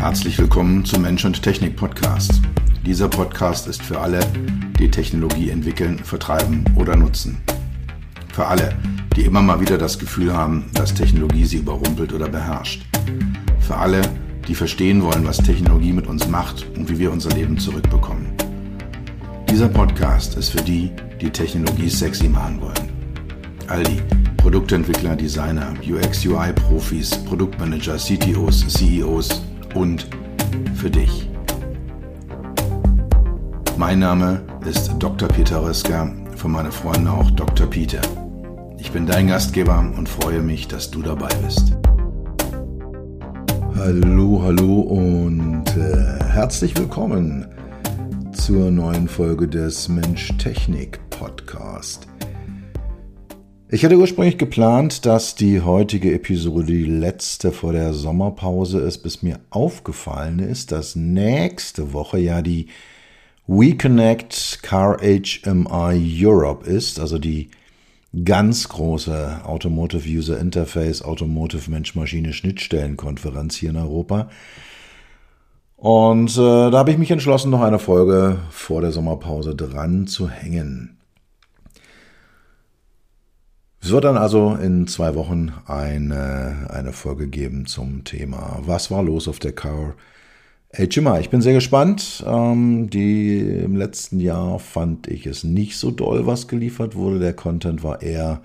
Herzlich willkommen zum Mensch und Technik Podcast. Dieser Podcast ist für alle, die Technologie entwickeln, vertreiben oder nutzen. Für alle, die immer mal wieder das Gefühl haben, dass Technologie sie überrumpelt oder beherrscht. Für alle, die verstehen wollen, was Technologie mit uns macht und wie wir unser Leben zurückbekommen. Dieser Podcast ist für die, die Technologie sexy machen wollen. All die Produktentwickler, Designer, UX-UI-Profis, Produktmanager, CTOs, CEOs und für dich. Mein Name ist Dr. Peter Röska, von meinen Freunden auch Dr. Peter. Ich bin dein Gastgeber und freue mich, dass du dabei bist. Hallo und herzlich willkommen zur neuen Folge des Mensch-Technik-Podcast. Ich hatte ursprünglich geplant, dass die heutige Episode die letzte vor der Sommerpause ist, bis mir aufgefallen ist, dass nächste Woche ja die WeConnect Car HMI Europe ist, also die ganz große Automotive User Interface, Automotive Mensch-Maschine-Schnittstellen-Konferenz hier in Europa. Und da habe ich mich entschlossen, noch eine Folge vor der Sommerpause dran zu hängen. Es wird dann also in 2 Wochen eine Folge geben zum Thema, was war los auf der Car HMI. Ich bin sehr gespannt. Im letzten Jahr fand ich es nicht so doll, was geliefert wurde. Der Content war eher,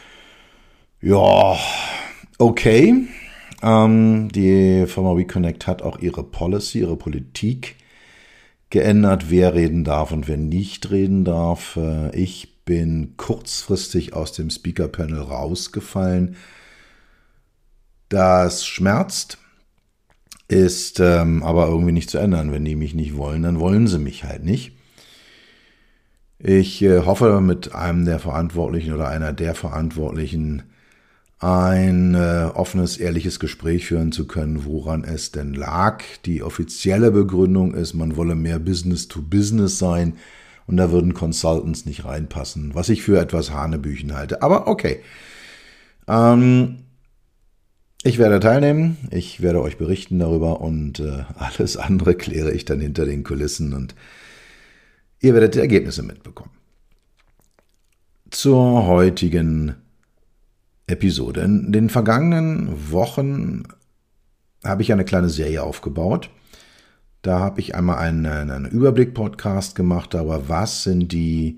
okay. Die Firma WeConnect hat auch ihre Policy, ihre Politik geändert, wer reden darf und wer nicht reden darf. Ich bin kurzfristig aus dem Speaker-Panel rausgefallen. Das schmerzt, ist aber irgendwie nicht zu ändern. Wenn die mich nicht wollen, dann wollen sie mich halt nicht. Ich hoffe, mit einem der Verantwortlichen oder einer der Verantwortlichen ein offenes, ehrliches Gespräch führen zu können, woran es denn lag. Die offizielle Begründung ist, man wolle mehr Business to Business sein und da würden Consultants nicht reinpassen, was ich für etwas Hanebüchen halte. Aber okay. Ich werde teilnehmen, ich werde euch berichten darüber und alles andere kläre ich dann hinter den Kulissen und ihr werdet die Ergebnisse mitbekommen. Zur heutigen Episode. In den vergangenen Wochen habe ich eine kleine Serie aufgebaut. Da habe ich einmal einen Überblick-Podcast gemacht, aber was sind die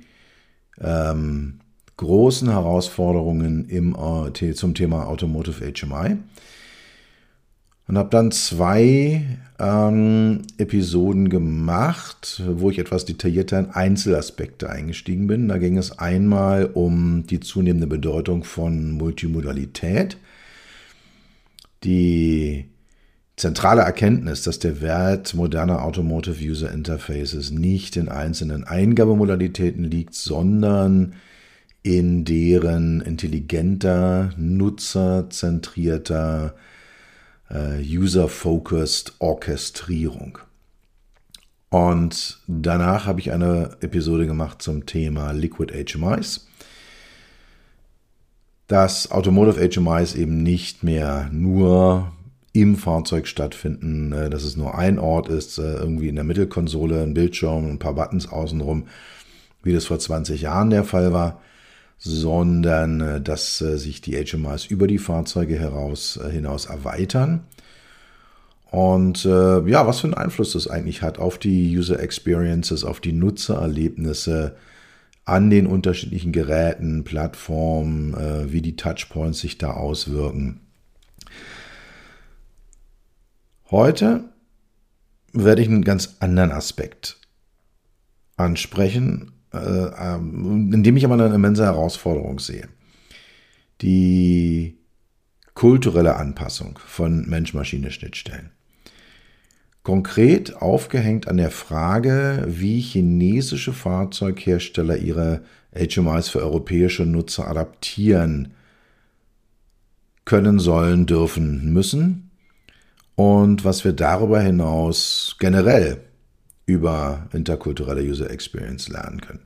großen Herausforderungen zum Thema Automotive HMI? Und habe dann 2 Episoden gemacht, wo ich etwas detaillierter in Einzelaspekte eingestiegen bin. Da ging es einmal um die zunehmende Bedeutung von Multimodalität, die zentrale Erkenntnis, dass der Wert moderner Automotive User Interfaces nicht in einzelnen Eingabemodalitäten liegt, sondern in deren intelligenter, nutzerzentrierter, user-focused Orchestrierung. Und danach habe ich eine Episode gemacht zum Thema Liquid HMIs. Dass Automotive HMIs eben nicht mehr nur im Fahrzeug stattfinden, dass es nur ein Ort ist, irgendwie in der Mittelkonsole, ein Bildschirm und ein paar Buttons außenrum, wie das vor 20 Jahren der Fall war, sondern dass sich die HMIs über die Fahrzeuge hinaus erweitern. Und was für einen Einfluss das eigentlich hat auf die User Experiences, auf die Nutzererlebnisse an den unterschiedlichen Geräten, Plattformen, wie die Touchpoints sich da auswirken. Heute werde ich einen ganz anderen Aspekt ansprechen, in dem ich aber eine immense Herausforderung sehe. Die kulturelle Anpassung von Mensch-Maschine-Schnittstellen. Konkret aufgehängt an der Frage, wie chinesische Fahrzeughersteller ihre HMIs für europäische Nutzer adaptieren können, sollen, dürfen, müssen. Und was wir darüber hinaus generell über interkulturelle User Experience lernen können.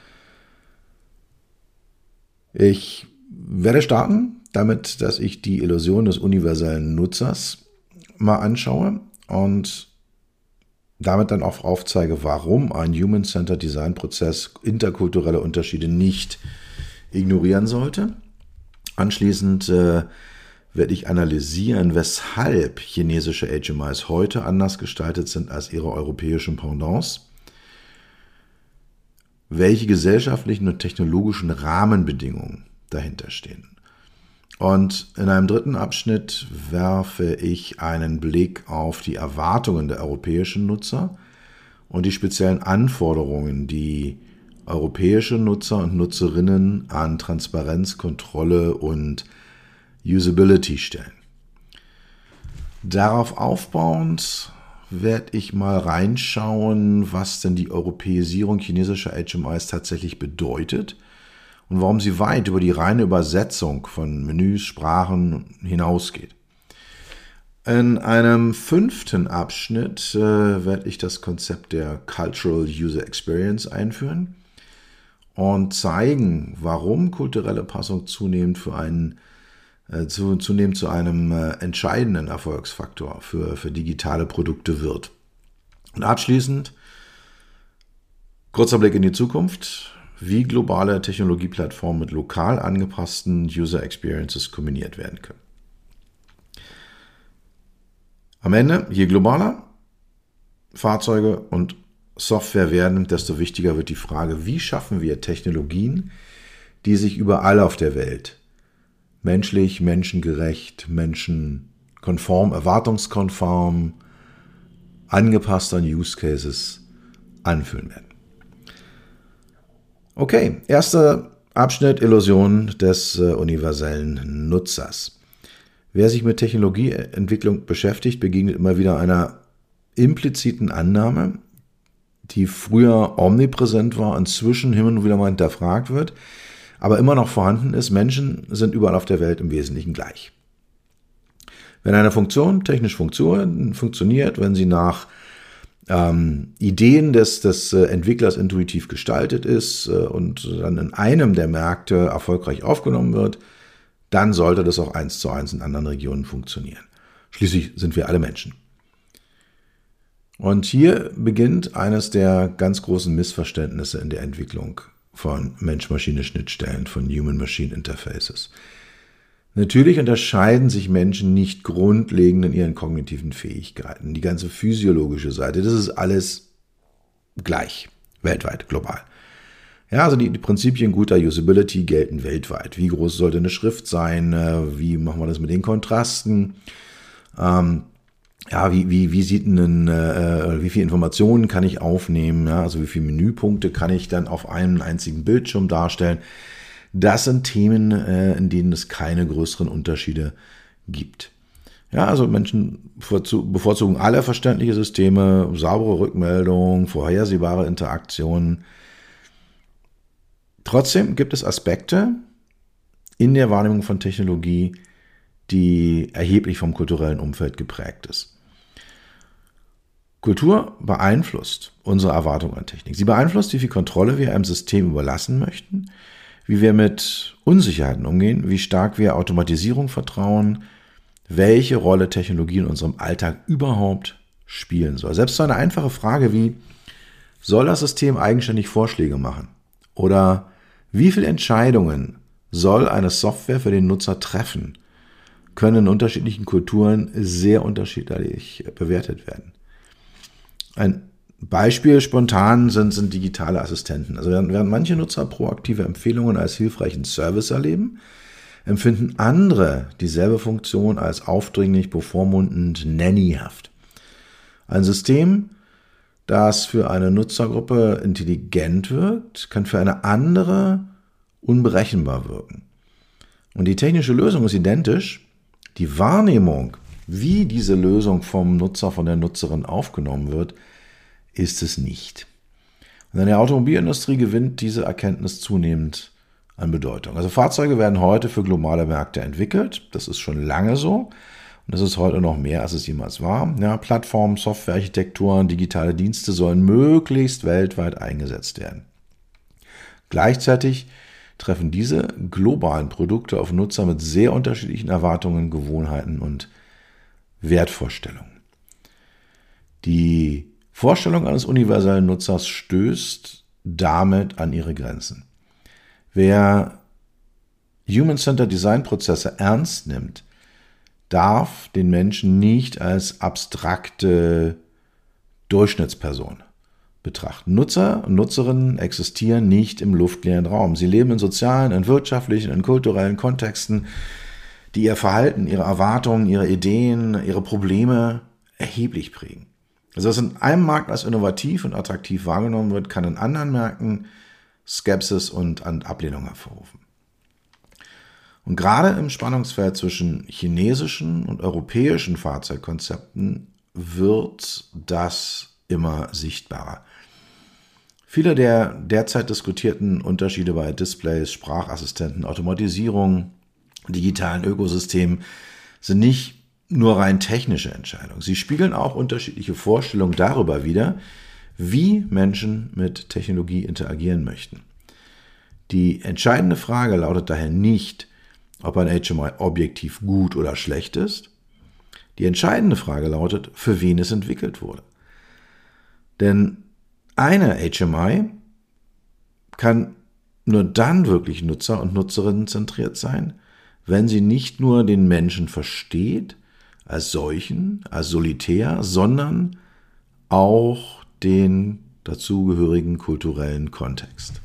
Ich werde starten damit, dass ich die Illusion des universellen Nutzers mal anschaue und damit dann auch aufzeige, warum ein Human-Centered Design-Prozess interkulturelle Unterschiede nicht ignorieren sollte. Anschließend werde ich analysieren, weshalb chinesische HMIs heute anders gestaltet sind als ihre europäischen Pendants, welche gesellschaftlichen und technologischen Rahmenbedingungen dahinter stehen. Und in einem dritten Abschnitt werfe ich einen Blick auf die Erwartungen der europäischen Nutzer und die speziellen Anforderungen, die europäische Nutzer und Nutzerinnen an Transparenz, Kontrolle und Usability stellen. Darauf aufbauend werde ich mal reinschauen, was denn die Europäisierung chinesischer HMIs tatsächlich bedeutet und warum sie weit über die reine Übersetzung von Menüs, Sprachen hinausgeht. In einem 5. Abschnitt werde ich das Konzept der Cultural User Experience einführen und zeigen, warum kulturelle Passung zunehmend zu einem entscheidenden Erfolgsfaktor für digitale Produkte wird. Und abschließend, kurzer Blick in die Zukunft, wie globale Technologieplattformen mit lokal angepassten User Experiences kombiniert werden können. Am Ende, je globaler Fahrzeuge und Software werden, desto wichtiger wird die Frage, wie schaffen wir Technologien, die sich überall auf der Welt menschlich, menschengerecht, menschenkonform, erwartungskonform, angepasst an Use Cases anfühlen werden. Okay, erster Abschnitt, Illusion des universellen Nutzers. Wer sich mit Technologieentwicklung beschäftigt, begegnet immer wieder einer impliziten Annahme, die früher omnipräsent war, inzwischen hin und wieder mal hinterfragt wird, aber immer noch vorhanden ist: Menschen sind überall auf der Welt im Wesentlichen gleich. Wenn eine Funktion technisch funktioniert, wenn sie nach Ideen des Entwicklers intuitiv gestaltet ist und dann in einem der Märkte erfolgreich aufgenommen wird, dann sollte das auch 1:1 in anderen Regionen funktionieren. Schließlich sind wir alle Menschen. Und hier beginnt eines der ganz großen Missverständnisse in der Entwicklung von Mensch-Maschine-Schnittstellen, von Human-Machine-Interfaces. Natürlich unterscheiden sich Menschen nicht grundlegend in ihren kognitiven Fähigkeiten. Die ganze physiologische Seite, das ist alles gleich, weltweit, global. Ja, also die Prinzipien guter Usability gelten weltweit. Wie groß sollte eine Schrift sein? Wie machen wir das mit den Kontrasten? Wie sieht wie viele Informationen kann ich aufnehmen? Ja, also wie viele Menüpunkte kann ich dann auf einem einzigen Bildschirm darstellen? Das sind Themen, in denen es keine größeren Unterschiede gibt. Ja, also Menschen bevorzugen alle verständliche Systeme, saubere Rückmeldungen, vorhersehbare Interaktionen. Trotzdem gibt es Aspekte in der Wahrnehmung von Technologie, die erheblich vom kulturellen Umfeld geprägt ist. Kultur beeinflusst unsere Erwartung an Technik. Sie beeinflusst, wie viel Kontrolle wir einem System überlassen möchten, wie wir mit Unsicherheiten umgehen, wie stark wir Automatisierung vertrauen, welche Rolle Technologie in unserem Alltag überhaupt spielen soll. Selbst so eine einfache Frage wie: Soll das System eigenständig Vorschläge machen? Oder wie viele Entscheidungen soll eine Software für den Nutzer treffen, können in unterschiedlichen Kulturen sehr unterschiedlich bewertet werden. Ein Beispiel spontan sind digitale Assistenten. Also während manche Nutzer proaktive Empfehlungen als hilfreichen Service erleben, empfinden andere dieselbe Funktion als aufdringlich, bevormundend, nannyhaft. Ein System, das für eine Nutzergruppe intelligent wirkt, kann für eine andere unberechenbar wirken. Und die technische Lösung ist identisch. Die Wahrnehmung, wie diese Lösung vom Nutzer, von der Nutzerin aufgenommen wird, ist es nicht. Und in der Automobilindustrie gewinnt diese Erkenntnis zunehmend an Bedeutung. Also Fahrzeuge werden heute für globale Märkte entwickelt. Das ist schon lange so. Und das ist heute noch mehr, als es jemals war. Ja, Plattformen, Softwarearchitekturen, digitale Dienste sollen möglichst weltweit eingesetzt werden. Gleichzeitig treffen diese globalen Produkte auf Nutzer mit sehr unterschiedlichen Erwartungen, Gewohnheiten und Wertvorstellungen. Die Vorstellung eines universellen Nutzers stößt damit an ihre Grenzen. Wer Human-Centered Design-Prozesse ernst nimmt, darf den Menschen nicht als abstrakte Durchschnittsperson betrachten. Nutzer und Nutzerinnen existieren nicht im luftleeren Raum. Sie leben in sozialen, in wirtschaftlichen, in kulturellen Kontexten, die ihr Verhalten, ihre Erwartungen, ihre Ideen, ihre Probleme erheblich prägen. Also was in einem Markt als innovativ und attraktiv wahrgenommen wird, kann in anderen Märkten Skepsis und Ablehnung hervorrufen. Und gerade im Spannungsfeld zwischen chinesischen und europäischen Fahrzeugkonzepten wird das immer sichtbarer. Viele der derzeit diskutierten Unterschiede bei Displays, Sprachassistenten, Automatisierung, digitalen Ökosystemen sind nicht nur rein technische Entscheidungen. Sie spiegeln auch unterschiedliche Vorstellungen darüber wider, wie Menschen mit Technologie interagieren möchten. Die entscheidende Frage lautet daher nicht, ob ein HMI objektiv gut oder schlecht ist. Die entscheidende Frage lautet, für wen es entwickelt wurde. Denn eine HMI kann nur dann wirklich nutzer- und nutzerinnenzentriert sein, wenn sie nicht nur den Menschen versteht, als solchen, als solitär, sondern auch den dazugehörigen kulturellen Kontext.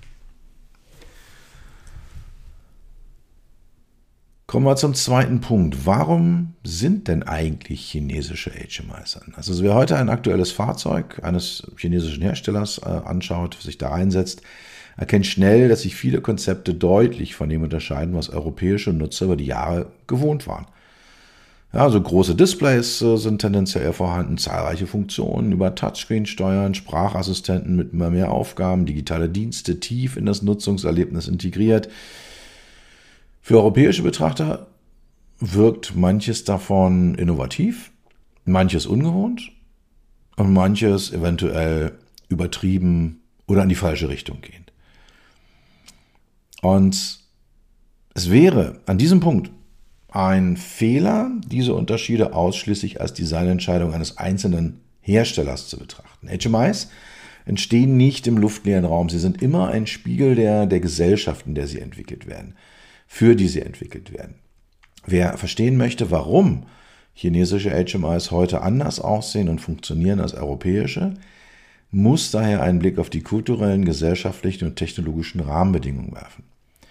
Kommen wir zum zweiten Punkt. Warum sind denn eigentlich chinesische HMIs an? Also wer heute ein aktuelles Fahrzeug eines chinesischen Herstellers anschaut, sich da einsetzt, erkennt schnell, dass sich viele Konzepte deutlich von dem unterscheiden, was europäische Nutzer über die Jahre gewohnt waren. Ja, also große Displays sind tendenziell eher vorhanden, zahlreiche Funktionen über Touchscreen steuern, Sprachassistenten mit immer mehr Aufgaben, digitale Dienste tief in das Nutzungserlebnis integriert. Für europäische Betrachter wirkt manches davon innovativ, manches ungewohnt und manches eventuell übertrieben oder in die falsche Richtung gehend. Und es wäre an diesem Punkt ein Fehler, diese Unterschiede ausschließlich als Designentscheidung eines einzelnen Herstellers zu betrachten. HMIs entstehen nicht im luftleeren Raum. Sie sind immer ein Spiegel der Gesellschaft, in der sie entwickelt werden, für die sie entwickelt werden. Wer verstehen möchte, warum chinesische HMIs heute anders aussehen und funktionieren als europäische, muss daher einen Blick auf die kulturellen, gesellschaftlichen und technologischen Rahmenbedingungen werfen.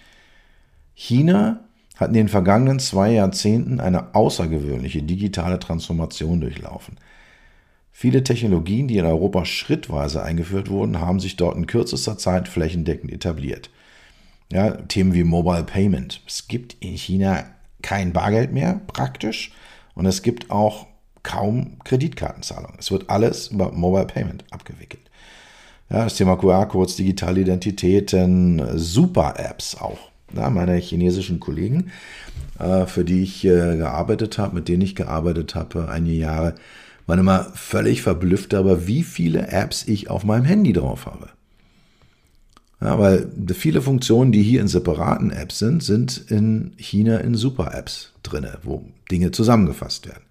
China hat in den vergangenen 2 Jahrzehnten eine außergewöhnliche digitale Transformation durchlaufen. Viele Technologien, die in Europa schrittweise eingeführt wurden, haben sich dort in kürzester Zeit flächendeckend etabliert. Ja, Themen wie Mobile Payment. Es gibt in China kein Bargeld mehr, praktisch, und es gibt auch kaum Kreditkartenzahlung. Es wird alles über Mobile Payment abgewickelt. Ja, das Thema QR-Codes, digitale Identitäten, Super-Apps auch. Ja, meine chinesischen Kollegen, für die ich gearbeitet habe, mit denen ich gearbeitet habe, einige Jahre, waren immer völlig verblüfft darüber, wie viele Apps ich auf meinem Handy drauf habe. Ja, weil viele Funktionen, die hier in separaten Apps sind in China in Super-Apps drin, wo Dinge zusammengefasst werden.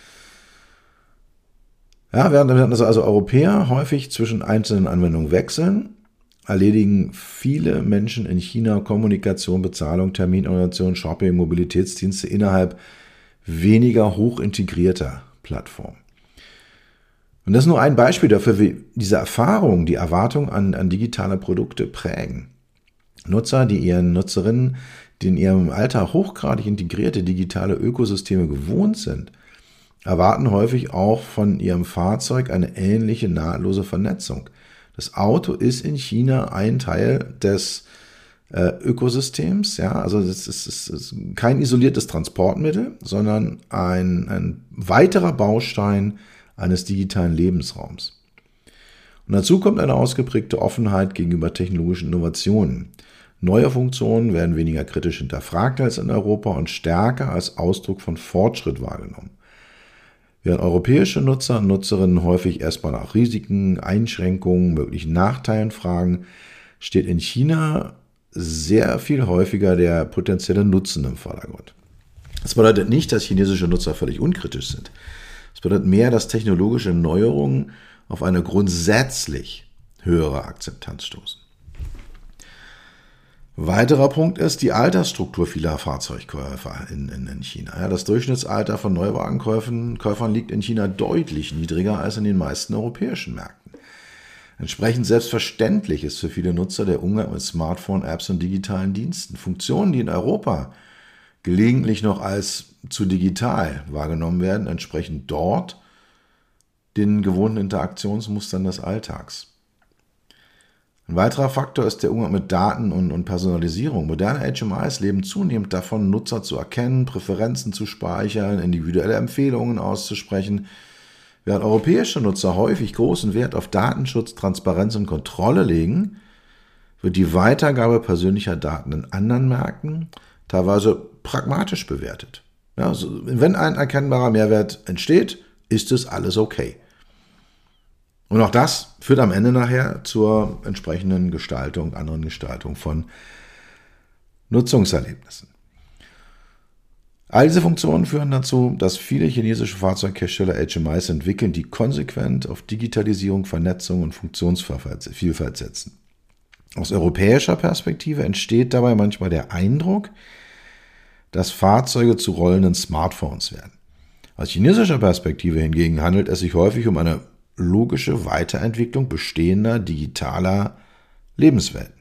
Ja, während also Europäer häufig zwischen einzelnen Anwendungen wechseln, erledigen viele Menschen in China Kommunikation, Bezahlung, Terminorganisation, Shopping, Mobilitätsdienste innerhalb weniger hochintegrierter Plattformen. Und das ist nur ein Beispiel dafür, wie diese Erfahrung, die Erwartung an digitale Produkte prägen. Nutzer, die ihren Nutzerinnen, die in ihrem Alltag hochgradig integrierte digitale Ökosysteme gewohnt sind, erwarten häufig auch von ihrem Fahrzeug eine ähnliche nahtlose Vernetzung. Das Auto ist in China ein Teil des Ökosystems, ja, also es ist kein isoliertes Transportmittel, sondern ein weiterer Baustein eines digitalen Lebensraums. Und dazu kommt eine ausgeprägte Offenheit gegenüber technologischen Innovationen. Neue Funktionen werden weniger kritisch hinterfragt als in Europa und stärker als Ausdruck von Fortschritt wahrgenommen. Während europäische Nutzer und Nutzerinnen häufig erstmal nach Risiken, Einschränkungen, möglichen Nachteilen fragen, steht in China sehr viel häufiger der potenzielle Nutzen im Vordergrund. Das bedeutet nicht, dass chinesische Nutzer völlig unkritisch sind. Es bedeutet mehr, dass technologische Neuerungen auf eine grundsätzlich höhere Akzeptanz stoßen. Weiterer Punkt ist die Altersstruktur vieler Fahrzeugkäufer in China. Ja, das Durchschnittsalter von Neuwagenkäufern liegt in China deutlich niedriger als in den meisten europäischen Märkten. Entsprechend selbstverständlich ist für viele Nutzer der Umgang mit Smartphone-Apps und digitalen Diensten. Funktionen, die in Europa gelegentlich noch als zu digital wahrgenommen werden, entsprechen dort den gewohnten Interaktionsmustern des Alltags. Ein weiterer Faktor ist der Umgang mit Daten und Personalisierung. Moderne HMIs leben zunehmend davon, Nutzer zu erkennen, Präferenzen zu speichern, individuelle Empfehlungen auszusprechen. Während europäische Nutzer häufig großen Wert auf Datenschutz, Transparenz und Kontrolle legen, wird die Weitergabe persönlicher Daten in anderen Märkten teilweise pragmatisch bewertet. Ja, also wenn ein erkennbarer Mehrwert entsteht, ist es alles okay. Und auch das führt am Ende nachher zur entsprechenden anderen Gestaltung von Nutzungserlebnissen. All diese Funktionen führen dazu, dass viele chinesische Fahrzeughersteller HMIs entwickeln, die konsequent auf Digitalisierung, Vernetzung und Funktionsvielfalt setzen. Aus europäischer Perspektive entsteht dabei manchmal der Eindruck, dass Fahrzeuge zu rollenden Smartphones werden. Aus chinesischer Perspektive hingegen handelt es sich häufig um eine logische Weiterentwicklung bestehender digitaler Lebenswelten.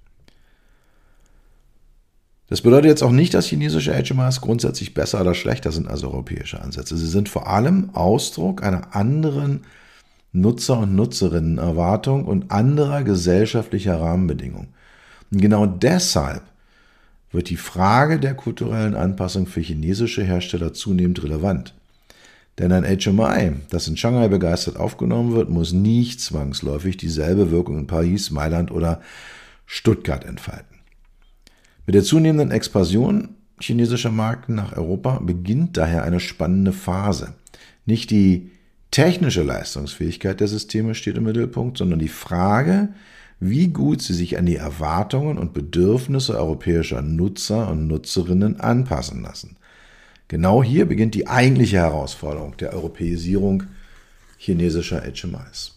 Das bedeutet jetzt auch nicht, dass chinesische HMIs grundsätzlich besser oder schlechter sind als europäische Ansätze. Sie sind vor allem Ausdruck einer anderen Nutzer- und Nutzerinnenerwartung und anderer gesellschaftlicher Rahmenbedingungen. Und genau deshalb wird die Frage der kulturellen Anpassung für chinesische Hersteller zunehmend relevant. Denn ein HMI, das in Shanghai begeistert aufgenommen wird, muss nicht zwangsläufig dieselbe Wirkung in Paris, Mailand oder Stuttgart entfalten. Mit der zunehmenden Expansion chinesischer Märkte nach Europa beginnt daher eine spannende Phase. Nicht die technische Leistungsfähigkeit der Systeme steht im Mittelpunkt, sondern die Frage, wie gut sie sich an die Erwartungen und Bedürfnisse europäischer Nutzer und Nutzerinnen anpassen lassen. Genau hier beginnt die eigentliche Herausforderung der Europäisierung chinesischer HMIs.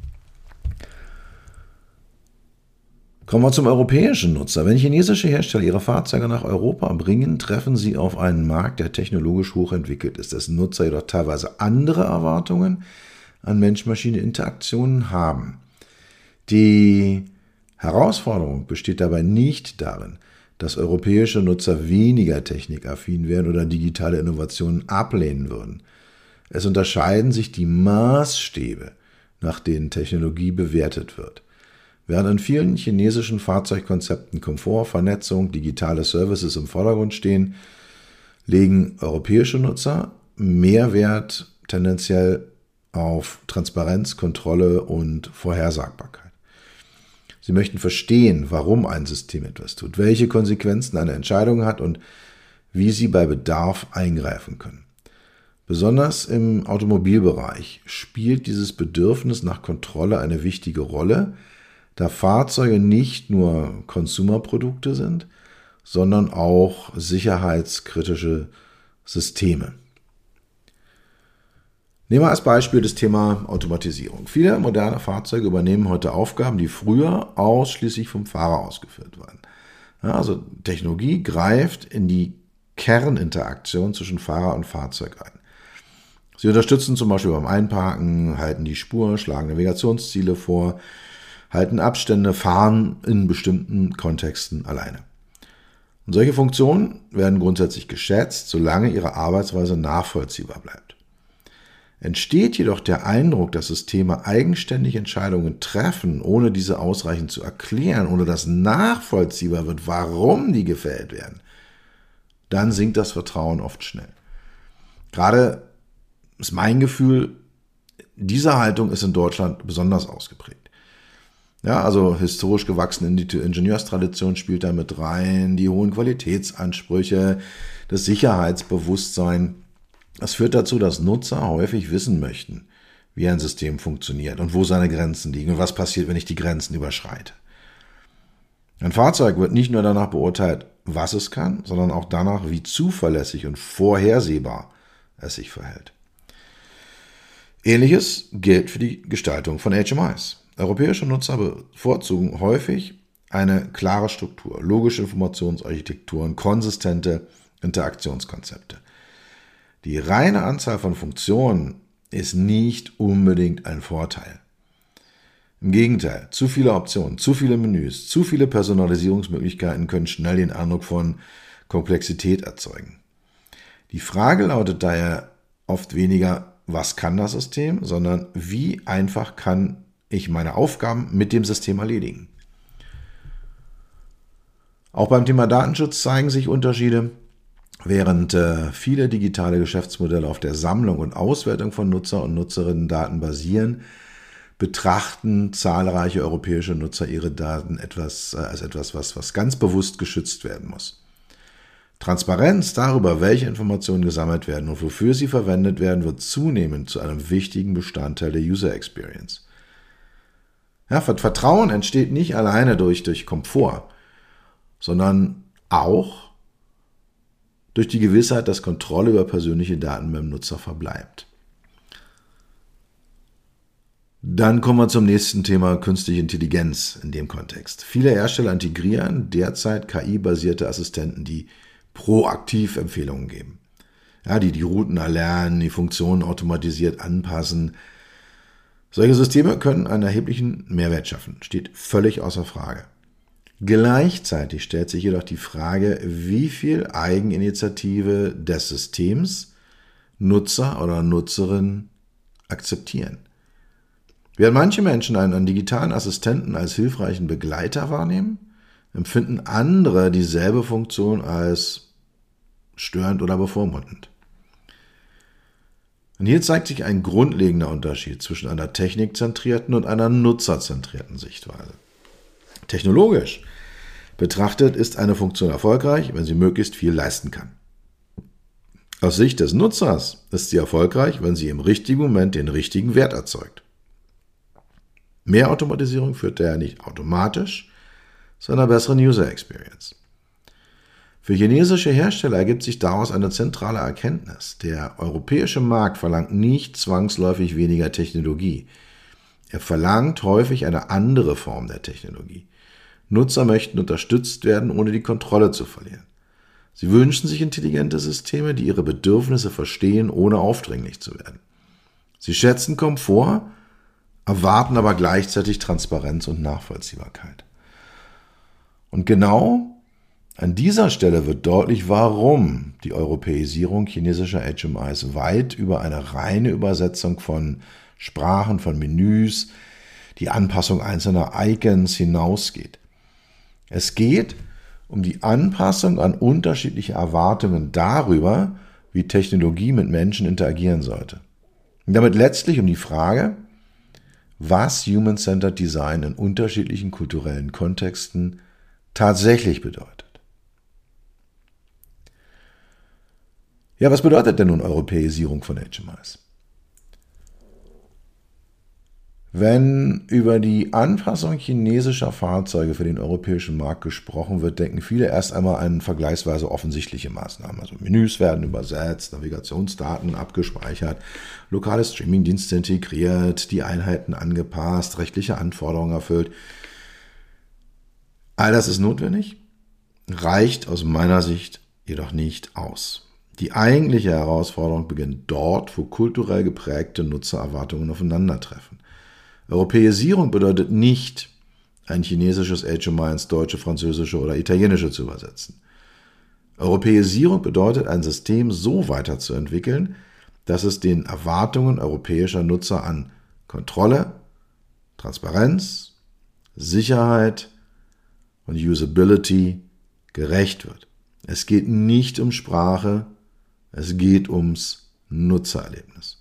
Kommen wir zum europäischen Nutzer. Wenn chinesische Hersteller ihre Fahrzeuge nach Europa bringen, treffen sie auf einen Markt, der technologisch hochentwickelt ist, dessen Nutzer jedoch teilweise andere Erwartungen an Mensch-Maschine-Interaktionen haben. Die Herausforderung besteht dabei nicht darin, dass europäische Nutzer weniger technikaffin wären oder digitale Innovationen ablehnen würden. Es unterscheiden sich die Maßstäbe, nach denen Technologie bewertet wird. Während in vielen chinesischen Fahrzeugkonzepten Komfort, Vernetzung, digitale Services im Vordergrund stehen, legen europäische Nutzer mehr Wert tendenziell auf Transparenz, Kontrolle und Vorhersagbarkeit. Sie möchten verstehen, warum ein System etwas tut, welche Konsequenzen eine Entscheidung hat und wie sie bei Bedarf eingreifen können. Besonders im Automobilbereich spielt dieses Bedürfnis nach Kontrolle eine wichtige Rolle, da Fahrzeuge nicht nur Konsumerprodukte sind, sondern auch sicherheitskritische Systeme. Nehmen wir als Beispiel das Thema Automatisierung. Viele moderne Fahrzeuge übernehmen heute Aufgaben, die früher ausschließlich vom Fahrer ausgeführt waren. Ja, also Technologie greift in die Kerninteraktion zwischen Fahrer und Fahrzeug ein. Sie unterstützen zum Beispiel beim Einparken, halten die Spur, schlagen Navigationsziele vor, halten Abstände, fahren in bestimmten Kontexten alleine. Und solche Funktionen werden grundsätzlich geschätzt, solange ihre Arbeitsweise nachvollziehbar bleibt. Entsteht jedoch der Eindruck, dass Systeme eigenständig Entscheidungen treffen, ohne diese ausreichend zu erklären, ohne dass nachvollziehbar wird, warum die gefällt werden, dann sinkt das Vertrauen oft schnell. Gerade ist mein Gefühl, diese Haltung ist in Deutschland besonders ausgeprägt. Ja, also historisch gewachsene Ingenieurstradition spielt da mit rein, die hohen Qualitätsansprüche, das Sicherheitsbewusstsein. Das führt dazu, dass Nutzer häufig wissen möchten, wie ein System funktioniert und wo seine Grenzen liegen und was passiert, wenn ich die Grenzen überschreite. Ein Fahrzeug wird nicht nur danach beurteilt, was es kann, sondern auch danach, wie zuverlässig und vorhersehbar es sich verhält. Ähnliches gilt für die Gestaltung von HMIs. Europäische Nutzer bevorzugen häufig eine klare Struktur, logische Informationsarchitekturen, konsistente Interaktionskonzepte. Die reine Anzahl von Funktionen ist nicht unbedingt ein Vorteil. Im Gegenteil, zu viele Optionen, zu viele Menüs, zu viele Personalisierungsmöglichkeiten können schnell den Eindruck von Komplexität erzeugen. Die Frage lautet daher oft weniger, was kann das System, sondern wie einfach kann ich meine Aufgaben mit dem System erledigen. Auch beim Thema Datenschutz zeigen sich Unterschiede. Während viele digitale Geschäftsmodelle auf der Sammlung und Auswertung von Nutzer- und Nutzerinnen-Daten basieren, betrachten zahlreiche europäische Nutzer ihre Daten als etwas, was ganz bewusst geschützt werden muss. Transparenz darüber, welche Informationen gesammelt werden und wofür sie verwendet werden, wird zunehmend zu einem wichtigen Bestandteil der User Experience. Ja, Vertrauen entsteht nicht alleine durch Komfort, sondern auch durch die Gewissheit, dass Kontrolle über persönliche Daten beim Nutzer verbleibt. Dann kommen wir zum nächsten Thema, künstliche Intelligenz in dem Kontext. Viele Hersteller integrieren derzeit KI-basierte Assistenten, die proaktiv Empfehlungen geben. Ja, die Routen erlernen, die Funktionen automatisiert anpassen. Solche Systeme können einen erheblichen Mehrwert schaffen, steht völlig außer Frage. Gleichzeitig stellt sich jedoch die Frage, wie viel Eigeninitiative des Systems Nutzer oder Nutzerinnen akzeptieren. Während manche Menschen einen digitalen Assistenten als hilfreichen Begleiter wahrnehmen, empfinden andere dieselbe Funktion als störend oder bevormundend. Und hier zeigt sich ein grundlegender Unterschied zwischen einer technikzentrierten und einer nutzerzentrierten Sichtweise. Technologisch betrachtet ist eine Funktion erfolgreich, wenn sie möglichst viel leisten kann. Aus Sicht des Nutzers ist sie erfolgreich, wenn sie im richtigen Moment den richtigen Wert erzeugt. Mehr Automatisierung führt daher nicht automatisch zu einer besseren User Experience. Für chinesische Hersteller ergibt sich daraus eine zentrale Erkenntnis. Der europäische Markt verlangt nicht zwangsläufig weniger Technologie. Er verlangt häufig eine andere Form der Technologie. Nutzer möchten unterstützt werden, ohne die Kontrolle zu verlieren. Sie wünschen sich intelligente Systeme, die ihre Bedürfnisse verstehen, ohne aufdringlich zu werden. Sie schätzen Komfort, erwarten aber gleichzeitig Transparenz und Nachvollziehbarkeit. Und genau an dieser Stelle wird deutlich, warum die Europäisierung chinesischer HMIs weit über eine reine Übersetzung von Sprachen, von Menüs, die Anpassung einzelner Icons hinausgeht. Es geht um die Anpassung an unterschiedliche Erwartungen darüber, wie Technologie mit Menschen interagieren sollte. Und damit letztlich um die Frage, was Human-Centered Design in unterschiedlichen kulturellen Kontexten tatsächlich bedeutet. Ja, was bedeutet denn nun Europäisierung von HMIs? Wenn über die Anpassung chinesischer Fahrzeuge für den europäischen Markt gesprochen wird, denken viele erst einmal an vergleichsweise offensichtliche Maßnahmen. Also Menüs werden übersetzt, Navigationsdaten abgespeichert, lokale Streamingdienste integriert, die Einheiten angepasst, rechtliche Anforderungen erfüllt. All das ist notwendig, reicht aus meiner Sicht jedoch nicht aus. Die eigentliche Herausforderung beginnt dort, wo kulturell geprägte Nutzererwartungen aufeinandertreffen. Europäisierung bedeutet nicht, ein chinesisches HMI ins Deutsche, Französische oder Italienische zu übersetzen. Europäisierung bedeutet, ein System so weiterzuentwickeln, dass es den Erwartungen europäischer Nutzer an Kontrolle, Transparenz, Sicherheit und Usability gerecht wird. Es geht nicht um Sprache, es geht ums Nutzererlebnis.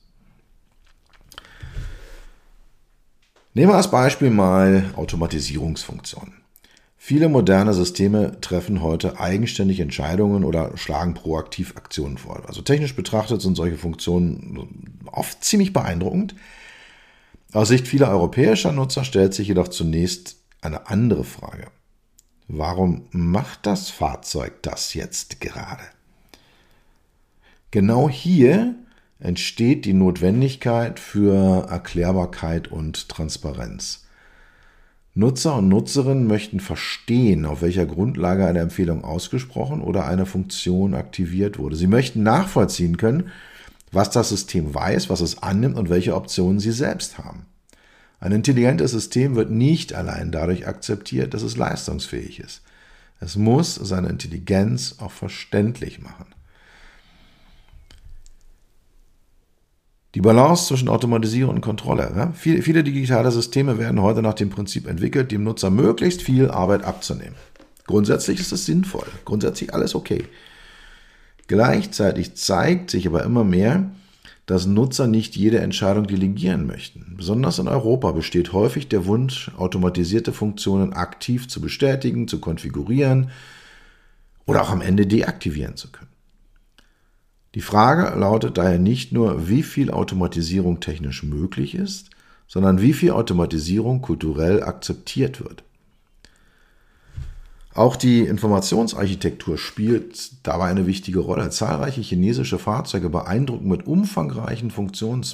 Nehmen wir als Beispiel mal Automatisierungsfunktionen. Viele moderne Systeme treffen heute eigenständig Entscheidungen oder schlagen proaktiv Aktionen vor. Also technisch betrachtet sind solche Funktionen oft ziemlich beeindruckend. Aus Sicht vieler europäischer Nutzer stellt sich jedoch zunächst eine andere Frage. Warum macht das Fahrzeug das jetzt gerade? Genau hier entsteht die Notwendigkeit für Erklärbarkeit und Transparenz. Nutzer und Nutzerinnen möchten verstehen, auf welcher Grundlage eine Empfehlung ausgesprochen oder eine Funktion aktiviert wurde. Sie möchten nachvollziehen können, was das System weiß, was es annimmt und welche Optionen sie selbst haben. Ein intelligentes System wird nicht allein dadurch akzeptiert, dass es leistungsfähig ist. Es muss seine Intelligenz auch verständlich machen. Die Balance zwischen Automatisierung und Kontrolle. Ja? Viele digitale Systeme werden heute nach dem Prinzip entwickelt, dem Nutzer möglichst viel Arbeit abzunehmen. Grundsätzlich ist es sinnvoll, grundsätzlich alles okay. Gleichzeitig zeigt sich aber immer mehr, dass Nutzer nicht jede Entscheidung delegieren möchten. Besonders in Europa besteht häufig der Wunsch, automatisierte Funktionen aktiv zu bestätigen, zu konfigurieren oder auch am Ende deaktivieren zu können. Die Frage lautet daher nicht nur, wie viel Automatisierung technisch möglich ist, sondern wie viel Automatisierung kulturell akzeptiert wird. Auch die Informationsarchitektur spielt dabei eine wichtige Rolle. Zahlreiche chinesische Fahrzeuge beeindrucken mit umfangreichen Funktionen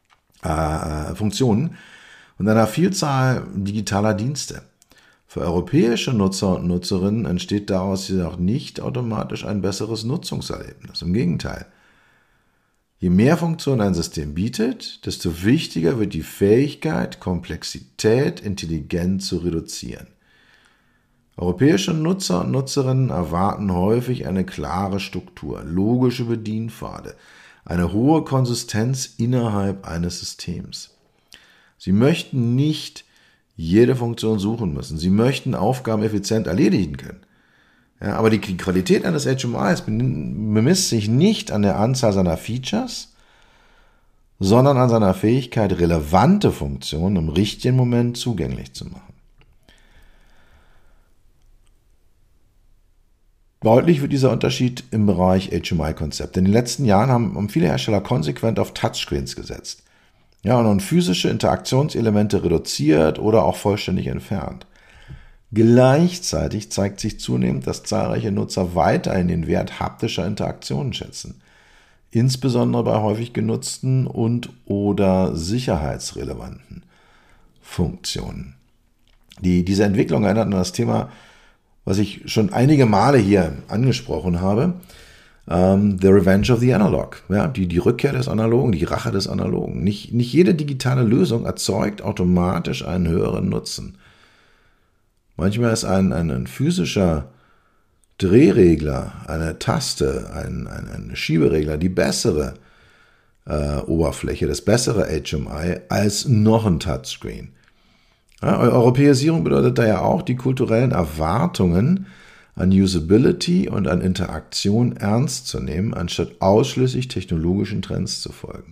und einer Vielzahl digitaler Dienste. Für europäische Nutzer und Nutzerinnen entsteht daraus jedoch nicht automatisch ein besseres Nutzungserlebnis. Im Gegenteil. Je mehr Funktionen ein System bietet, desto wichtiger wird die Fähigkeit, Komplexität intelligent zu reduzieren. Europäische Nutzer und Nutzerinnen erwarten häufig eine klare Struktur, logische Bedienpfade, eine hohe Konsistenz innerhalb eines Systems. Sie möchten nicht jede Funktion suchen müssen. Sie möchten Aufgaben effizient erledigen können. Ja, aber die Qualität eines HMIs bemisst sich nicht an der Anzahl seiner Features, sondern an seiner Fähigkeit, relevante Funktionen im richtigen Moment zugänglich zu machen. Deutlich wird dieser Unterschied im Bereich HMI-Konzept. In den letzten Jahren haben viele Hersteller konsequent auf Touchscreens gesetzt. Ja, und physische Interaktionselemente reduziert oder auch vollständig entfernt. Gleichzeitig zeigt sich zunehmend, dass zahlreiche Nutzer weiterhin den Wert haptischer Interaktionen schätzen. Insbesondere bei häufig genutzten und oder sicherheitsrelevanten Funktionen. Diese Entwicklung erinnert an das Thema, was ich schon einige Male hier angesprochen habe, The Revenge of the Analog, ja, die Rückkehr des Analogen, die Rache des Analogen. Nicht jede digitale Lösung erzeugt automatisch einen höheren Nutzen. Manchmal ist ein physischer Drehregler, eine Taste, ein Schieberegler die bessere Oberfläche, das bessere HMI als noch ein Touchscreen. Ja, Europäisierung bedeutet daher auch, die kulturellen Erwartungen an Usability und an Interaktion ernst zu nehmen, anstatt ausschließlich technologischen Trends zu folgen.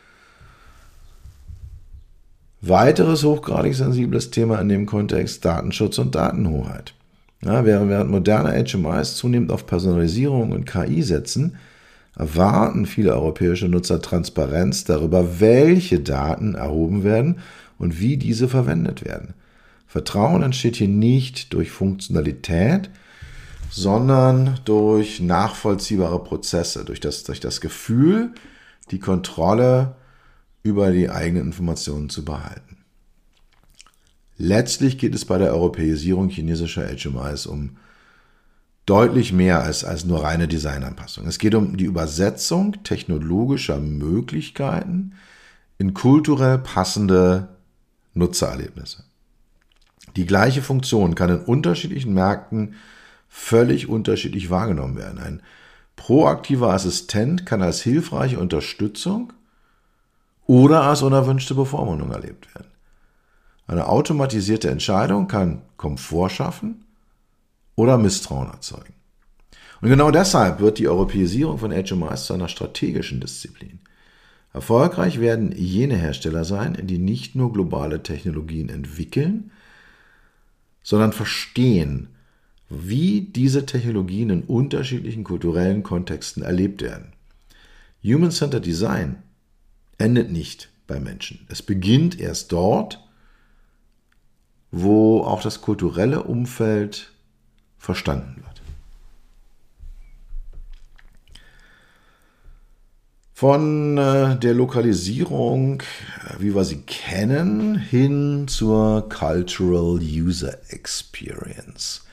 Weiteres hochgradig sensibles Thema in dem Kontext Datenschutz und Datenhoheit. Ja, während moderne HMIs zunehmend auf Personalisierung und KI setzen, erwarten viele europäische Nutzer Transparenz darüber, welche Daten erhoben werden und wie diese verwendet werden. Vertrauen entsteht hier nicht durch Funktionalität, sondern durch nachvollziehbare Prozesse, durch das Gefühl, die Kontrolle über die eigenen Informationen zu behalten. Letztlich geht es bei der Europäisierung chinesischer HMIs um deutlich mehr als nur reine Designanpassung. Es geht um die Übersetzung technologischer Möglichkeiten in kulturell passende Nutzererlebnisse. Die gleiche Funktion kann in unterschiedlichen Märkten völlig unterschiedlich wahrgenommen werden. Ein proaktiver Assistent kann als hilfreiche Unterstützung oder als unerwünschte Bevormundung erlebt werden. Eine automatisierte Entscheidung kann Komfort schaffen oder Misstrauen erzeugen. Und genau deshalb wird die Europäisierung von HMIs zu einer strategischen Disziplin. Erfolgreich werden jene Hersteller sein, die nicht nur globale Technologien entwickeln, sondern verstehen, wie diese Technologien in unterschiedlichen kulturellen Kontexten erlebt werden. Human-Centered Design endet nicht bei Menschen. Es beginnt erst dort, wo auch das kulturelle Umfeld verstanden wird. Von der Lokalisierung, wie wir sie kennen, hin zur Cultural User Experience.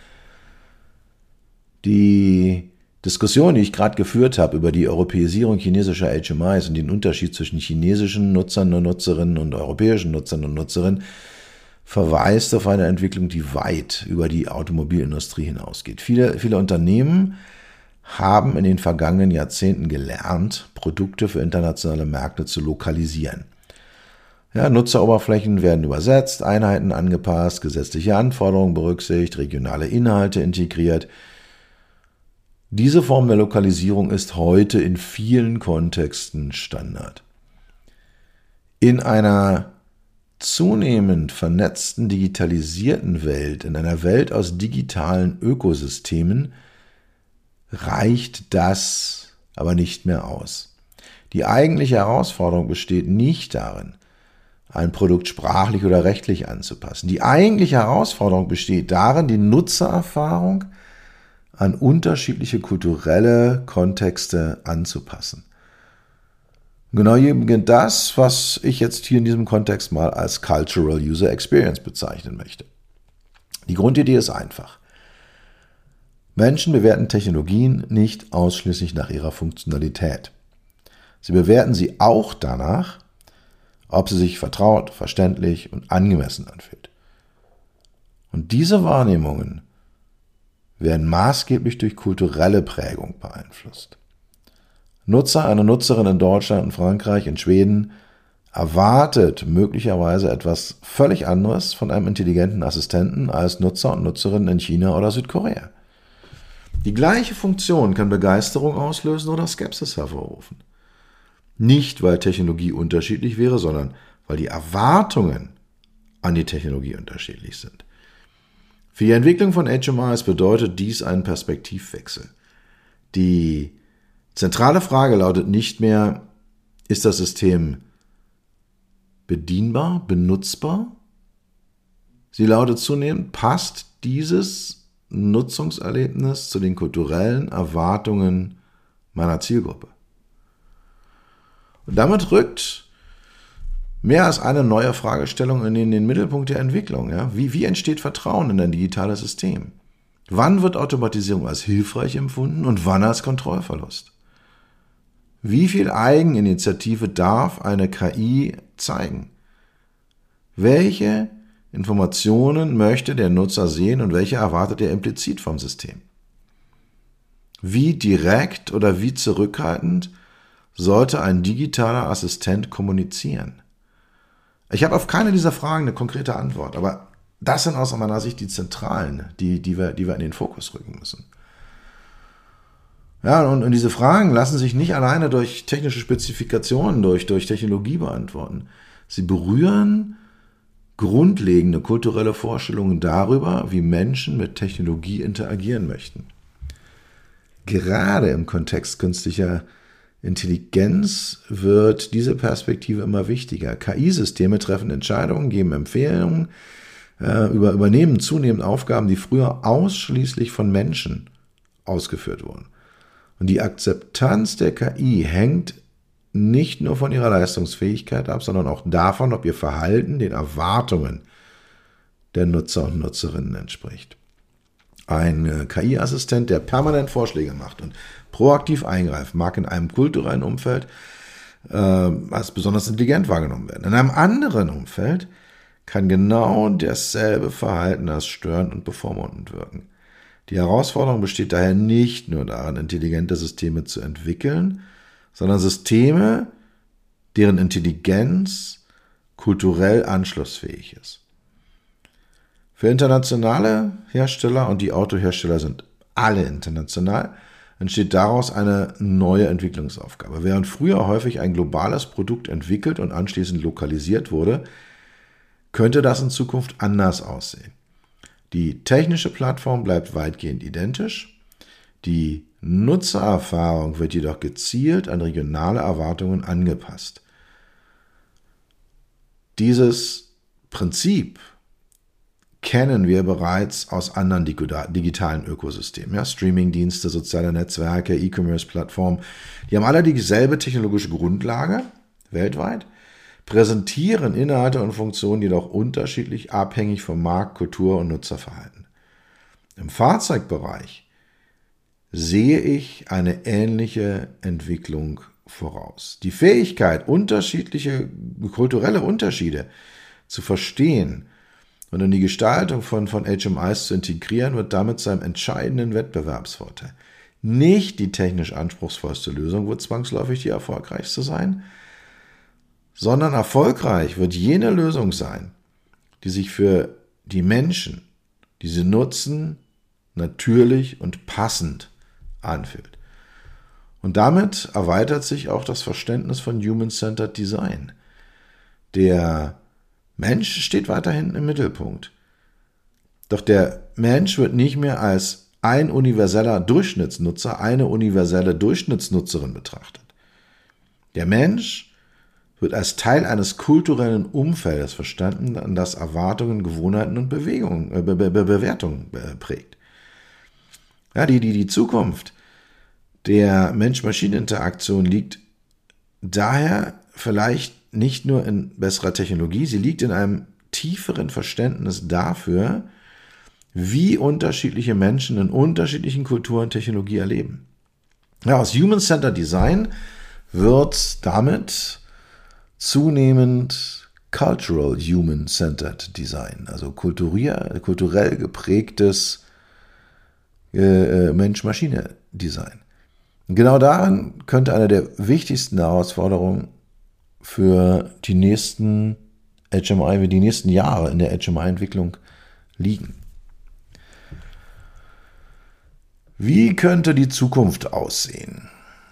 Die Diskussion, die ich gerade geführt habe über die Europäisierung chinesischer HMIs und den Unterschied zwischen chinesischen Nutzern und Nutzerinnen und europäischen Nutzern und Nutzerinnen, verweist auf eine Entwicklung, die weit über die Automobilindustrie hinausgeht. Viele Unternehmen haben in den vergangenen Jahrzehnten gelernt, Produkte für internationale Märkte zu lokalisieren. Ja, Nutzeroberflächen werden übersetzt, Einheiten angepasst, gesetzliche Anforderungen berücksichtigt, regionale Inhalte integriert. Diese Form der Lokalisierung ist heute in vielen Kontexten Standard. In einer zunehmend vernetzten, digitalisierten Welt, in einer Welt aus digitalen Ökosystemen, reicht das aber nicht mehr aus. Die eigentliche Herausforderung besteht nicht darin, ein Produkt sprachlich oder rechtlich anzupassen. Die eigentliche Herausforderung besteht darin, die Nutzererfahrung an unterschiedliche kulturelle Kontexte anzupassen. Genau hier beginnt das, was ich jetzt hier in diesem Kontext mal als Cultural User Experience bezeichnen möchte. Die Grundidee ist einfach. Menschen bewerten Technologien nicht ausschließlich nach ihrer Funktionalität. Sie bewerten sie auch danach, ob sie sich vertraut, verständlich und angemessen anfühlt. Und diese Wahrnehmungen werden maßgeblich durch kulturelle Prägung beeinflusst. Eine Nutzerin in Deutschland, in Frankreich, in Schweden erwartet möglicherweise etwas völlig anderes von einem intelligenten Assistenten als Nutzer und Nutzerinnen in China oder Südkorea. Die gleiche Funktion kann Begeisterung auslösen oder Skepsis hervorrufen. Nicht, weil Technologie unterschiedlich wäre, sondern weil die Erwartungen an die Technologie unterschiedlich sind. Für die Entwicklung von HMIs bedeutet dies einen Perspektivwechsel. Die zentrale Frage lautet nicht mehr, ist das System bedienbar, benutzbar? Sie lautet zunehmend, passt dieses Nutzungserlebnis zu den kulturellen Erwartungen meiner Zielgruppe? Und damit rückt mehr als eine neue Fragestellung in den Mittelpunkt der Entwicklung. Ja? Wie entsteht Vertrauen in ein digitales System? Wann wird Automatisierung als hilfreich empfunden und wann als Kontrollverlust? Wie viel Eigeninitiative darf eine KI zeigen? Welche Informationen möchte der Nutzer sehen und welche erwartet er implizit vom System? Wie direkt oder wie zurückhaltend sollte ein digitaler Assistent kommunizieren? Ich habe auf keine dieser Fragen eine konkrete Antwort, aber das sind aus meiner Sicht die zentralen, die wir in den Fokus rücken müssen. Ja, und diese Fragen lassen sich nicht alleine durch technische Spezifikationen, durch Technologie beantworten. Sie berühren grundlegende kulturelle Vorstellungen darüber, wie Menschen mit Technologie interagieren möchten. Gerade im Kontext künstlicher Intelligenz wird diese Perspektive immer wichtiger. KI-Systeme treffen Entscheidungen, geben Empfehlungen, übernehmen zunehmend Aufgaben, die früher ausschließlich von Menschen ausgeführt wurden. Und die Akzeptanz der KI hängt nicht nur von ihrer Leistungsfähigkeit ab, sondern auch davon, ob ihr Verhalten den Erwartungen der Nutzer und Nutzerinnen entspricht. Ein KI-Assistent, der permanent Vorschläge macht und proaktiv eingreift, mag in einem kulturellen Umfeld als besonders intelligent wahrgenommen werden. In einem anderen Umfeld kann genau dasselbe Verhalten als störend und bevormundend wirken. Die Herausforderung besteht daher nicht nur darin, intelligente Systeme zu entwickeln, sondern Systeme, deren Intelligenz kulturell anschlussfähig ist. Für internationale Hersteller, und die Autohersteller sind alle international, entsteht daraus eine neue Entwicklungsaufgabe. Während früher häufig ein globales Produkt entwickelt und anschließend lokalisiert wurde, könnte das in Zukunft anders aussehen. Die technische Plattform bleibt weitgehend identisch, die Nutzererfahrung wird jedoch gezielt an regionale Erwartungen angepasst. Dieses Prinzip kennen wir bereits aus anderen digitalen Ökosystemen. Ja, Streamingdienste, soziale Netzwerke, E-Commerce-Plattformen, die haben alle dieselbe technologische Grundlage weltweit, präsentieren Inhalte und Funktionen jedoch unterschiedlich abhängig vom Markt, Kultur und Nutzerverhalten. Im Fahrzeugbereich sehe ich eine ähnliche Entwicklung voraus. Die Fähigkeit, unterschiedliche kulturelle Unterschiede zu verstehen und in die Gestaltung von HMIs zu integrieren, wird damit zu einem entscheidenden Wettbewerbsvorteil. Nicht die technisch anspruchsvollste Lösung wird zwangsläufig die erfolgreichste sein, sondern erfolgreich wird jene Lösung sein, die sich für die Menschen, die sie nutzen, natürlich und passend anfühlt. Und damit erweitert sich auch das Verständnis von Human-Centered Design. Der Mensch steht weiterhin im Mittelpunkt. Doch der Mensch wird nicht mehr als ein universeller Durchschnittsnutzer, eine universelle Durchschnittsnutzerin betrachtet. Der Mensch wird als Teil eines kulturellen Umfeldes verstanden, an das Erwartungen, Gewohnheiten und Bewertungen prägt. Ja, die Zukunft der Mensch-Maschinen-Interaktion liegt daher vielleicht nicht nur in besserer Technologie, sie liegt in einem tieferen Verständnis dafür, wie unterschiedliche Menschen in unterschiedlichen Kulturen Technologie erleben. Ja, aus Human-Centered Design wird damit zunehmend Cultural Human-Centered Design, also kulturell geprägtes Mensch-Maschine-Design. Genau daran könnte eine der wichtigsten Herausforderungen für die nächsten Jahre in der HMI-Entwicklung liegen. Wie könnte die Zukunft aussehen?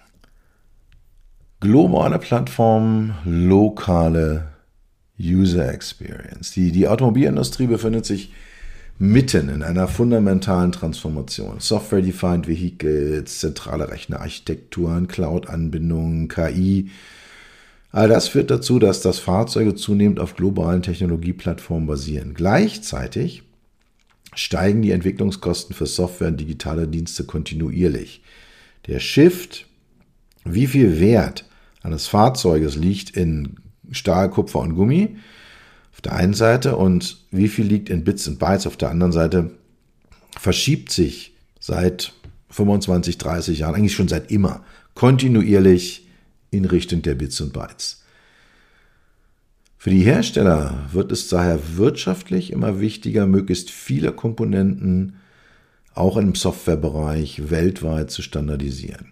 Globale Plattformen, lokale User Experience. Die Automobilindustrie befindet sich mitten in einer fundamentalen Transformation. Software-Defined Vehicles, zentrale Rechnerarchitekturen, Cloud-Anbindungen, KI. All das führt dazu, dass Fahrzeuge zunehmend auf globalen Technologieplattformen basieren. Gleichzeitig steigen die Entwicklungskosten für Software und digitale Dienste kontinuierlich. Der Shift, wie viel Wert eines Fahrzeuges liegt in Stahl, Kupfer und Gummi auf der einen Seite und wie viel liegt in Bits und Bytes auf der anderen Seite, verschiebt sich seit 25, 30 Jahren, eigentlich schon seit immer, kontinuierlich in Richtung der Bits und Bytes. Für die Hersteller wird es daher wirtschaftlich immer wichtiger, möglichst viele Komponenten auch im Softwarebereich weltweit zu standardisieren.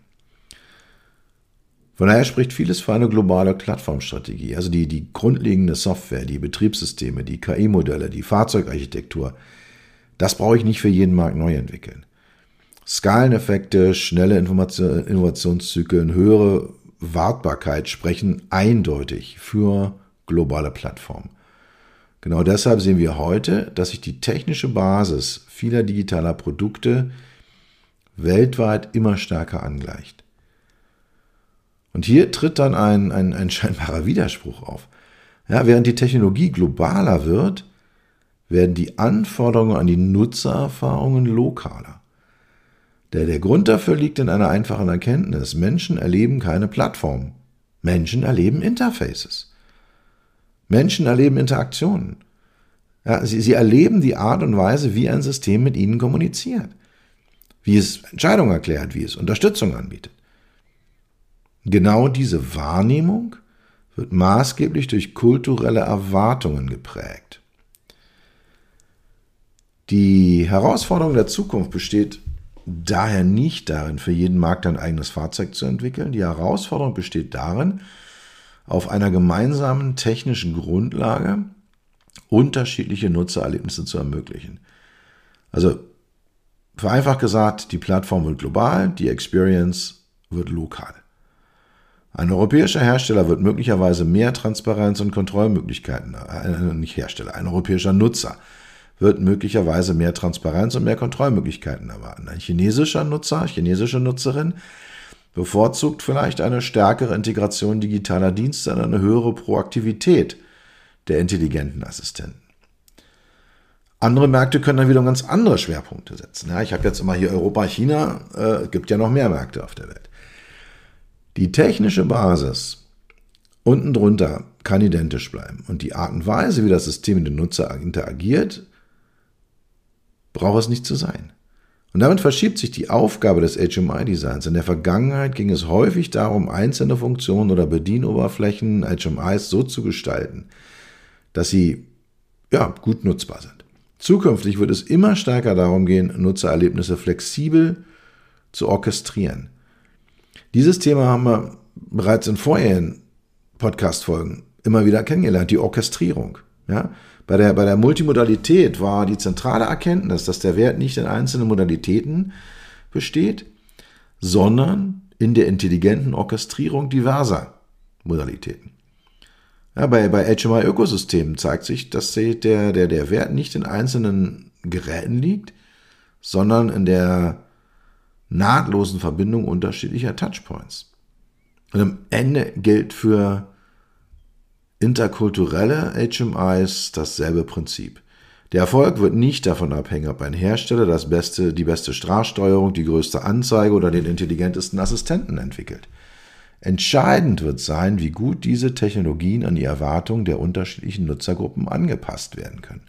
Von daher spricht vieles für eine globale Plattformstrategie, also die grundlegende Software, die Betriebssysteme, die KI-Modelle, die Fahrzeugarchitektur. Das brauche ich nicht für jeden Markt neu entwickeln. Skaleneffekte, schnelle Innovationszyklen, höhere Wartbarkeit sprechen eindeutig für globale Plattformen. Genau deshalb sehen wir heute, dass sich die technische Basis vieler digitaler Produkte weltweit immer stärker angleicht. Und hier tritt dann ein scheinbarer Widerspruch auf. Ja, während die Technologie globaler wird, werden die Anforderungen an die Nutzererfahrungen lokaler. Der Grund dafür liegt in einer einfachen Erkenntnis. Menschen erleben keine Plattform. Menschen erleben Interfaces. Menschen erleben Interaktionen. Ja, sie erleben die Art und Weise, wie ein System mit ihnen kommuniziert. Wie es Entscheidungen erklärt, wie es Unterstützung anbietet. Genau diese Wahrnehmung wird maßgeblich durch kulturelle Erwartungen geprägt. Die Herausforderung der Zukunft besteht daher nicht darin, für jeden Markt ein eigenes Fahrzeug zu entwickeln. Die Herausforderung besteht darin, auf einer gemeinsamen technischen Grundlage unterschiedliche Nutzererlebnisse zu ermöglichen. Also vereinfacht gesagt, die Plattform wird global, die Experience wird lokal. Ein europäischer Hersteller wird möglicherweise mehr Transparenz und Kontrollmöglichkeiten, ein europäischer Nutzer wird möglicherweise mehr Transparenz und mehr Kontrollmöglichkeiten erwarten. Ein chinesischer Nutzer, chinesische Nutzerin bevorzugt vielleicht eine stärkere Integration digitaler Dienste und eine höhere Proaktivität der intelligenten Assistenten. Andere Märkte können dann wieder ganz andere Schwerpunkte setzen. Ja, ich habe jetzt immer hier Europa, China, gibt ja noch mehr Märkte auf der Welt. Die technische Basis unten drunter kann identisch bleiben. Und die Art und Weise, wie das System mit dem Nutzer interagiert, braucht es nicht zu sein. Und damit verschiebt sich die Aufgabe des HMI-Designs. In der Vergangenheit ging es häufig darum, einzelne Funktionen oder Bedienoberflächen, HMIs, so zu gestalten, dass sie gut nutzbar sind. Zukünftig wird es immer stärker darum gehen, Nutzererlebnisse flexibel zu orchestrieren. Dieses Thema haben wir bereits in vorherigen Podcast-Folgen immer wieder kennengelernt, die Orchestrierung. Ja? Bei der Multimodalität war die zentrale Erkenntnis, dass der Wert nicht in einzelnen Modalitäten besteht, sondern in der intelligenten Orchestrierung diverser Modalitäten. Ja, bei HMI-Ökosystemen zeigt sich, dass der Wert nicht in einzelnen Geräten liegt, sondern in der nahtlosen Verbindung unterschiedlicher Touchpoints. Und am Ende gilt für interkulturelle HMIs dasselbe Prinzip. Der Erfolg wird nicht davon abhängen, ob ein Hersteller die beste Sprachsteuerung, die größte Anzeige oder den intelligentesten Assistenten entwickelt. Entscheidend wird sein, wie gut diese Technologien an die Erwartungen der unterschiedlichen Nutzergruppen angepasst werden können.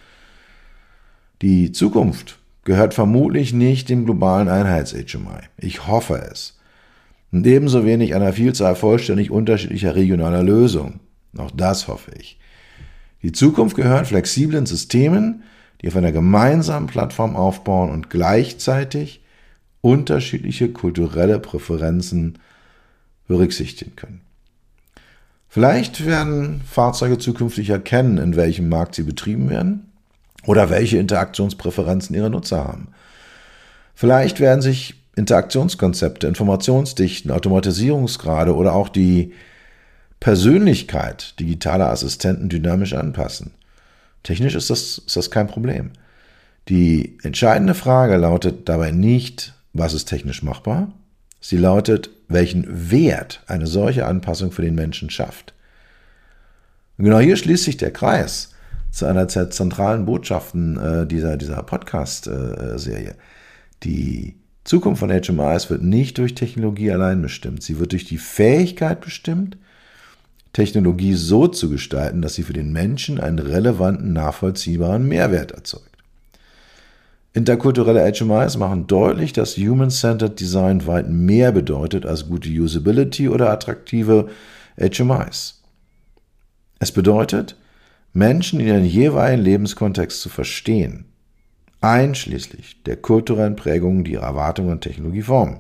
Die Zukunft gehört vermutlich nicht dem globalen Einheits-HMI. Ich hoffe es. Und ebenso wenig einer Vielzahl vollständig unterschiedlicher regionaler Lösungen. Auch das hoffe ich. Die Zukunft gehört flexiblen Systemen, die auf einer gemeinsamen Plattform aufbauen und gleichzeitig unterschiedliche kulturelle Präferenzen berücksichtigen können. Vielleicht werden Fahrzeuge zukünftig erkennen, in welchem Markt sie betrieben werden oder welche Interaktionspräferenzen ihre Nutzer haben. Vielleicht werden sich Interaktionskonzepte, Informationsdichten, Automatisierungsgrade oder auch die Persönlichkeit digitaler Assistenten dynamisch anpassen. Technisch ist das kein Problem. Die entscheidende Frage lautet dabei nicht, was ist technisch machbar? Sie lautet, welchen Wert eine solche Anpassung für den Menschen schafft. Und genau hier schließt sich der Kreis zu einer der zentralen Botschaften dieser Podcast-Serie. Die Zukunft von HMIs wird nicht durch Technologie allein bestimmt. Sie wird durch die Fähigkeit bestimmt, Technologie so zu gestalten, dass sie für den Menschen einen relevanten, nachvollziehbaren Mehrwert erzeugt. Interkulturelle HMIs machen deutlich, dass Human-Centered Design weit mehr bedeutet als gute Usability oder attraktive HMIs. Es bedeutet, Menschen in ihren jeweiligen Lebenskontext zu verstehen, einschließlich der kulturellen Prägungen, die ihre Erwartungen an Technologie formen.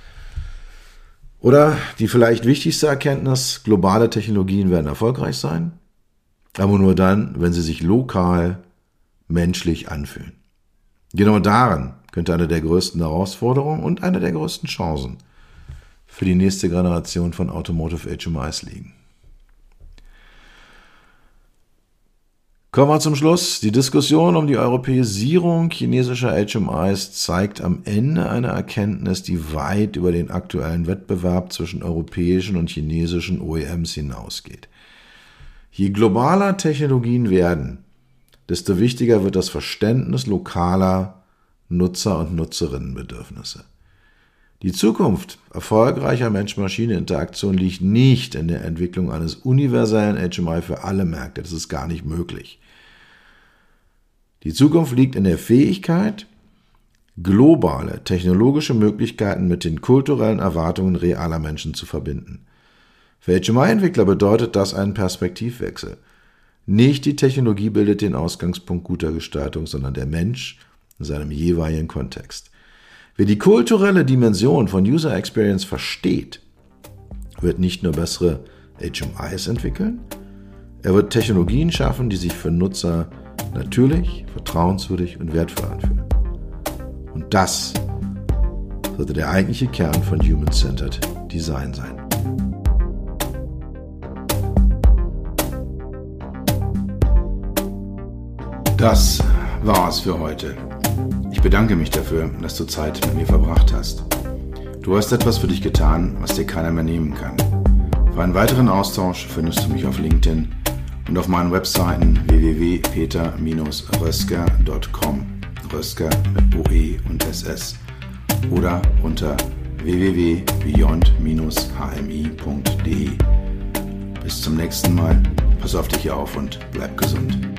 Oder die vielleicht wichtigste Erkenntnis, globale Technologien werden erfolgreich sein, aber nur dann, wenn sie sich lokal, menschlich anfühlen. Genau darin könnte eine der größten Herausforderungen und eine der größten Chancen für die nächste Generation von Automotive HMIs liegen. Kommen wir zum Schluss. Die Diskussion um die Europäisierung chinesischer HMIs zeigt am Ende eine Erkenntnis, die weit über den aktuellen Wettbewerb zwischen europäischen und chinesischen OEMs hinausgeht. Je globaler Technologien werden, desto wichtiger wird das Verständnis lokaler Nutzer- und Nutzerinnenbedürfnisse. Die Zukunft erfolgreicher Mensch-Maschine-Interaktion liegt nicht in der Entwicklung eines universellen HMI für alle Märkte. Das ist gar nicht möglich. Die Zukunft liegt in der Fähigkeit, globale technologische Möglichkeiten mit den kulturellen Erwartungen realer Menschen zu verbinden. Für HMI-Entwickler bedeutet das einen Perspektivwechsel. Nicht die Technologie bildet den Ausgangspunkt guter Gestaltung, sondern der Mensch in seinem jeweiligen Kontext. Wer die kulturelle Dimension von User Experience versteht, wird nicht nur bessere HMIs entwickeln, er wird Technologien schaffen, die sich für Nutzer natürlich, vertrauenswürdig und wertvoll anfühlen. Und das sollte der eigentliche Kern von Human-Centered Design sein. Das war's für heute. Ich bedanke mich dafür, dass du Zeit mit mir verbracht hast. Du hast etwas für dich getan, was dir keiner mehr nehmen kann. Für einen weiteren Austausch findest du mich auf LinkedIn und auf meinen Webseiten www.peter-rösker.com, Rösker mit OE und SS, oder unter www.beyond-hmi.de. Bis zum nächsten Mal, pass auf dich auf und bleib gesund.